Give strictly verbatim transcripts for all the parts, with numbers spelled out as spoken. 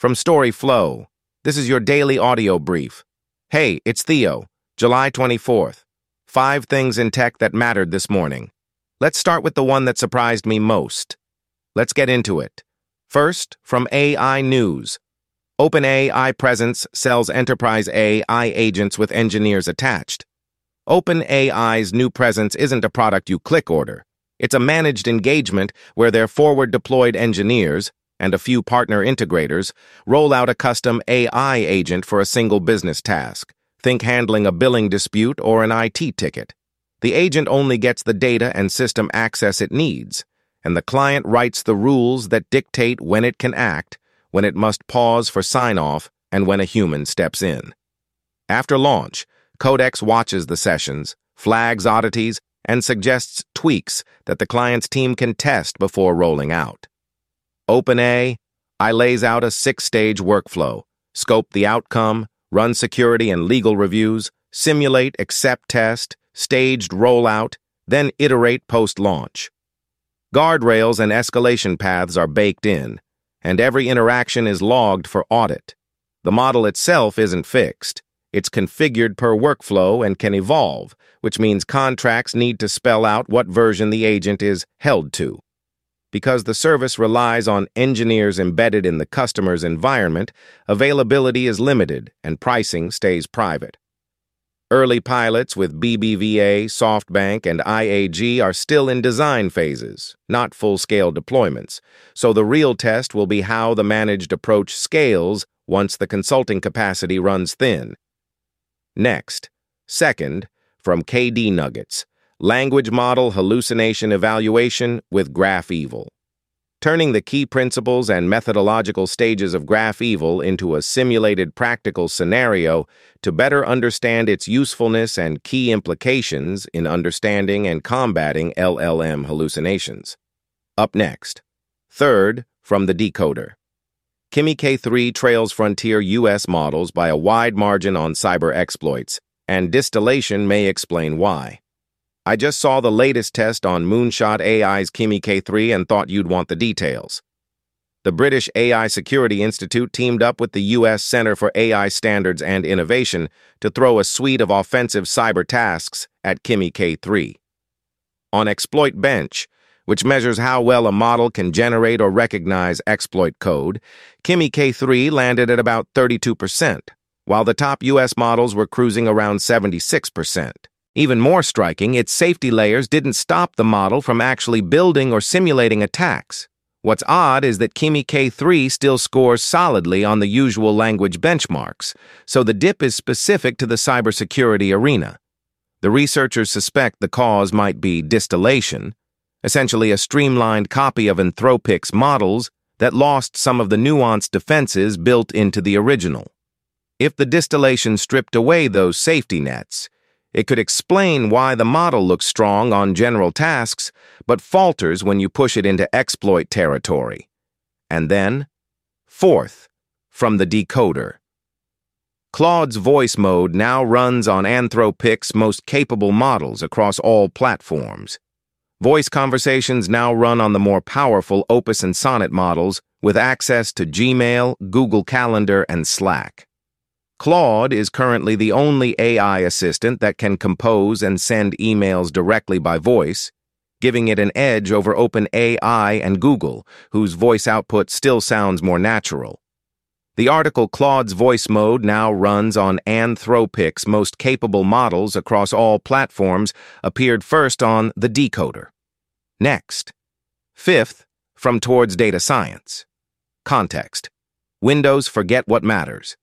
From StoryFlow, this is your daily audio brief. Hey, it's Theo, July twenty-fourth. Five things in tech that mattered this morning. Let's start with the one that surprised me most. Let's get into it. First, from A I News. OpenAI Presence sells enterprise A I agents with engineers attached. OpenAI's new Presence isn't a product you click order. It's a managed engagement where their forward-deployed engineers and a few partner integrators roll out a custom A I agent for a single business task. Think handling a billing dispute or an I T ticket. The agent only gets the data and system access it needs, and the client writes the rules that dictate when it can act, when it must pause for sign-off, and when a human steps in. After launch, Codex watches the sessions, flags oddities, and suggests tweaks that the client's team can test before rolling out. OpenAI lays out a six-stage workflow: scope the outcome, run security and legal reviews, simulate, accept test, staged rollout, then iterate post-launch. Guardrails and escalation paths are baked in, and every interaction is logged for audit. The model itself isn't fixed. It's configured per workflow and can evolve, which means contracts need to spell out what version the agent is held to. Because the service relies on engineers embedded in the customer's environment, availability is limited and pricing stays private. Early pilots with B B V A, SoftBank, and I A G are still in design phases, not full-scale deployments, so the real test will be how the managed approach scales once the consulting capacity runs thin. Next, second, from K D Nuggets, Language Model Hallucination Evaluation with GraphEval. Turning the key principles and methodological stages of GraphEval into a simulated practical scenario to better understand its usefulness and key implications in understanding and combating L L M hallucinations. Up next, third, from the Decoder. Kimi K three trails frontier U S models by a wide margin on cyber exploits, and distillation may explain why. I just saw the latest test on Moonshot A I's Kimi K three and thought you'd want the details. The British A I Security Institute teamed up with the U S Center for A I Standards and Innovation to throw a suite of offensive cyber tasks at Kimi K three. On Exploit Bench, which measures how well a model can generate or recognize exploit code, Kimi K three landed at about thirty-two percent, while the top U S models were cruising around seventy-six percent. Even more striking, its safety layers didn't stop the model from actually building or simulating attacks. What's odd is that Kimi K three still scores solidly on the usual language benchmarks, so the dip is specific to the cybersecurity arena. The researchers suspect the cause might be distillation, essentially a streamlined copy of Anthropic's models that lost some of the nuanced defenses built into the original. If the distillation stripped away those safety nets, it could explain why the model looks strong on general tasks, but falters when you push it into exploit territory. And then, fourth, from the Decoder. Claude's voice mode now runs on Anthropic's most capable models across all platforms. Voice conversations now run on the more powerful Opus and Sonnet models with access to Gmail, Google Calendar, and Slack. Claude is currently the only A I assistant that can compose and send emails directly by voice, giving it an edge over OpenAI and Google, whose voice output still sounds more natural. The article Claude's voice mode now runs on Anthropic's most capable models across all platforms appeared first on the Decoder. Next, fifth, from Towards Data Science. Context. Windows forget what matters.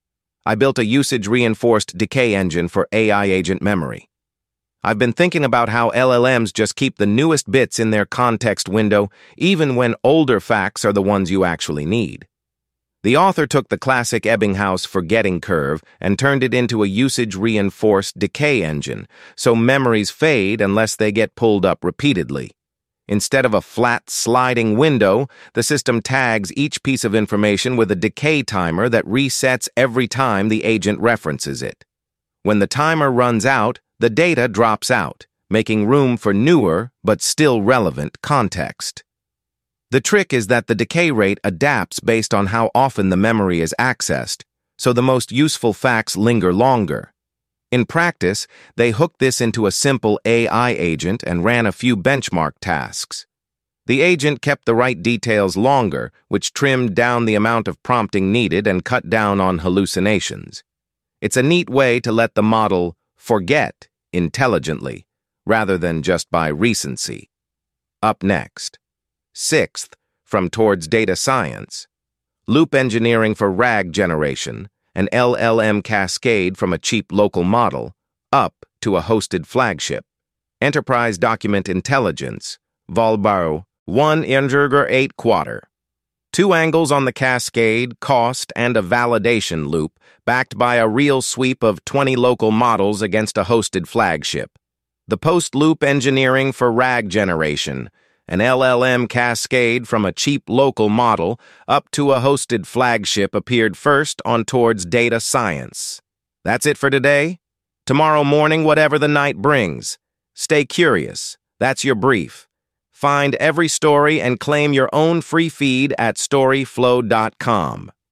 I built a usage-reinforced decay engine for A I agent memory. I've been thinking about how L L Ms just keep the newest bits in their context window, even when older facts are the ones you actually need. The author took the classic Ebbinghaus forgetting curve and turned it into a usage-reinforced decay engine, so memories fade unless they get pulled up repeatedly. Instead of a flat, sliding window, the system tags each piece of information with a decay timer that resets every time the agent references it. When the timer runs out, the data drops out, making room for newer but still relevant context. The trick is that the decay rate adapts based on how often the memory is accessed, so the most useful facts linger longer. In practice, they hooked this into a simple A I agent and ran a few benchmark tasks. The agent kept the right details longer, which trimmed down the amount of prompting needed and cut down on hallucinations. It's a neat way to let the model forget intelligently, rather than just by recency. Up next. Sixth, from Towards Data Science. Loop engineering for RAG generation, an L L M cascade from a cheap local model, up to a hosted flagship. Enterprise Document Intelligence, Volbaro, one integer eight quarter. Two angles on the cascade, cost, and a validation loop, backed by a real sweep of twenty local models against a hosted flagship. The post-loop engineering for RAG generation, an L L M cascade from a cheap local model up to a hosted flagship, appeared first on Towards Data Science. That's it for today. Tomorrow morning, whatever the night brings. Stay curious. That's your brief. Find every story and claim your own free feed at storyflow dot com.